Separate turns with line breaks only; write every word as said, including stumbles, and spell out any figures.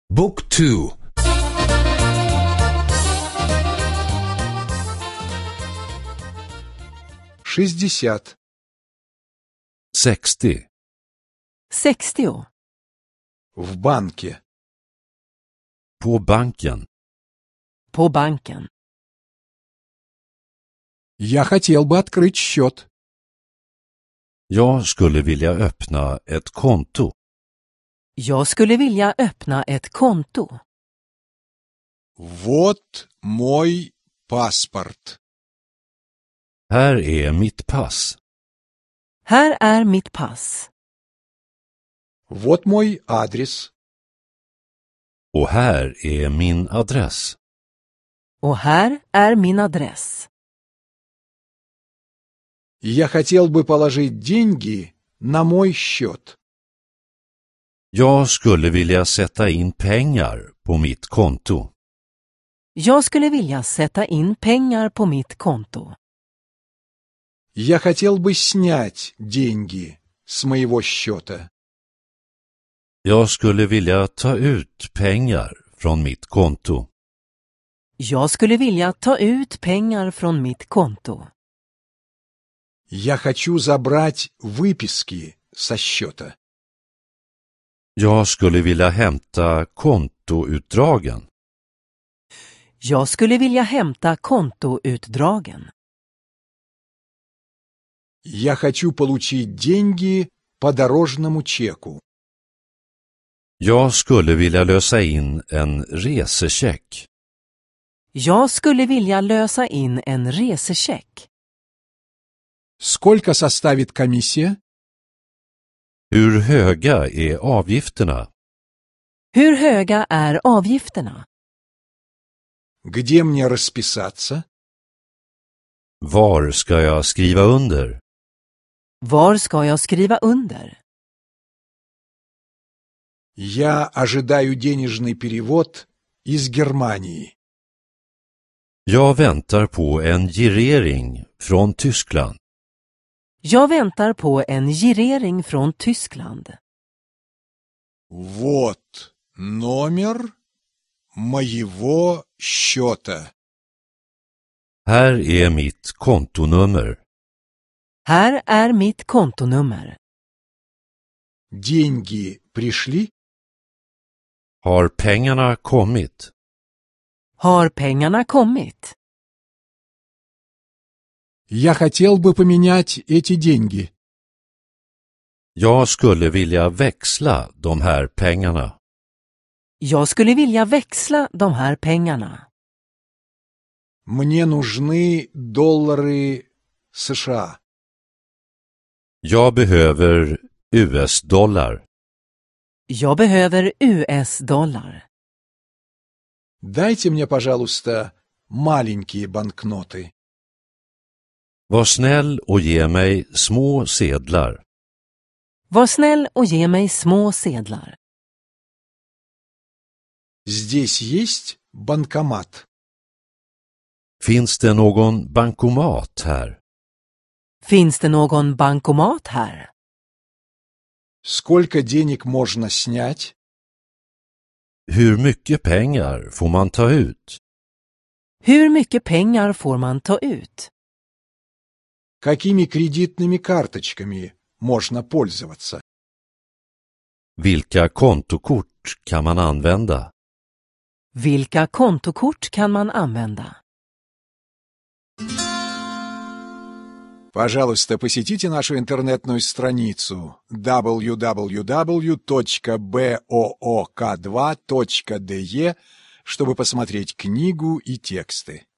Book two.
шестьдесят.
sextio,
sextio.
В банке.
på banken.
På banken.
Я хотел бы открыть счет.
Jag skulle vilja öppna ett konto.
Jag skulle vilja öppna ett konto.
Вот мой паспорт.
Här är mitt pass.
Här är mitt pass.
Вот мой адрес.
Och här är min adress.
Och här är min adress.
Я хотел бы положить деньги на мой счет.
Jag skulle vilja sätta in pengar på mitt konto.
Jag skulle vilja sätta in pengar på mitt konto.
Я хотел бы снять деньги с моего счета.
Jag skulle vilja ta ut pengar från mitt konto.
Jag skulle vilja ta ut pengar från mitt konto.
Я хочу забрать выписки со счета.
Jag skulle vilja hämta kontoutdragen.
Jag skulle vilja hämta kontoutdragen.
Я хочу получить деньги по дорожному чеку.
Jag skulle vilja lösa in en resecheck.
Jag skulle vilja lösa in en resecheck.
Сколько составит комиссия?
Hur höga är avgifterna?
Hur höga är avgifterna?
Где мне расписаться?
Var ska jag skriva under?
Var ska jag skriva under?
Я ожидаю денежный перевод из Германии.
Jag väntar på en girering från Tyskland.
Jag väntar på en girering från Tyskland.
Вот номер моего счета.
Här är mitt kontonummer.
Här är mitt kontonummer.
Деньги пришли?
Har pengarna kommit?
Har pengarna kommit?
Я хотел бы поменять эти деньги.
Jag skulle vilja växla de här pengarna.
Jag skulle vilja växla de här pengarna.
Мне нужны доллары США.
Jag behöver U S-dollar.
Jag behöver U S-dollar.
Дайте мне, пожалуйста, маленькие банкноты.
Var snäll och ge mig små sedlar.
Var snäll och ge mig små sedlar.
Здесь есть банкомат?
Finns det någon bankomat här?
Finns det någon bankomat här?
Сколько денег можно снять?
Hur mycket pengar får man ta ut?
Hur mycket pengar får man ta ut?
Какими кредитными карточками можно пользоваться?
Vilka kontokort kan man använda?
Vilka kontokort kan man använda?
Пожалуйста, посетите нашу интернетную страницу дабл ю дабл ю дабл ю точка боок два точка де чтобы посмотреть книгу и тексты.